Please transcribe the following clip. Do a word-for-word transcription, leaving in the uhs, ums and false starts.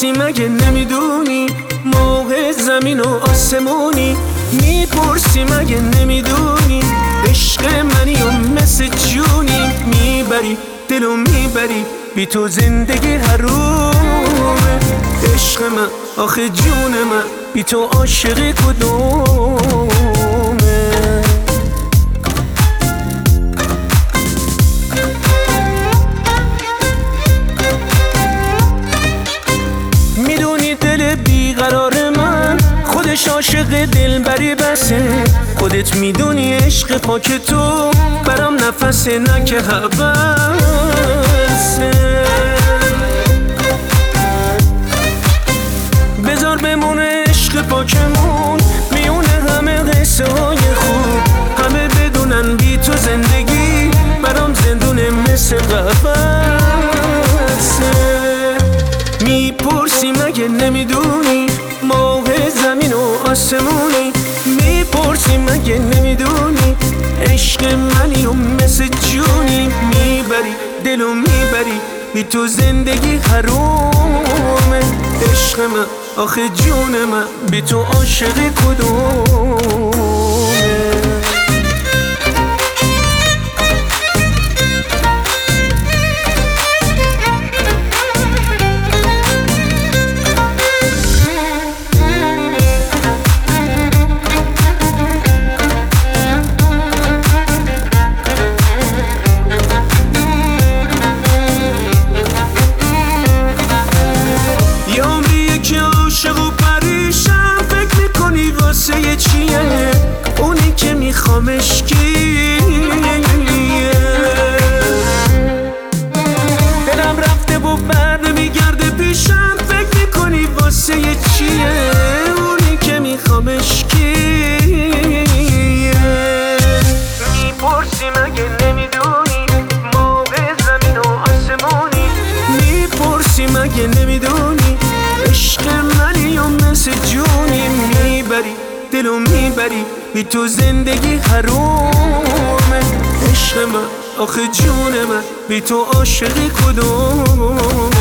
میپرسی مگه نمیدونی موقع زمین و آسمونی؟ میپرسی مگه نمیدونی عشق منی و مثل جونی؟ میبری دلو میبری بی تو زندگی حرومه. عشق من آخه جون من بی تو عاشق کدومه؟ میدونی دل بیقرار من خودش عاشق دلبری بسه. خودت میدونی عشق پاک تو برام نفسه نه که حبسه. بذار بمونه عشق پاکمون میونه همه قصه های خوب. همه بدونن بی تو زندگی برام زندونه مثل قفسه. میپرسی مگه نمیدونی موقع زمین و آسمونی؟ میپرسی مگه نمیدونی عشق منی و مثل جونی؟ میبری دلو میبری بی تو زندگی حرومه. عشق من آخه جون من بی تو عاشق کدومه؟ چیه اونی که میخوامش کیه؟ دلم رفته و بر نمیگرده پیشم فکر میکنی واسه چیه اونی که میخوامش کیه؟ میپرسی مگه نمیدونی موقع زمین و آسمونی؟ میپرسی مگه نمیدونی عشق منی و مثل جونی؟ میبری دلو میبری بی تو زندگی حرومه. عشق من آخه جون من بی تو عاشق کدوم؟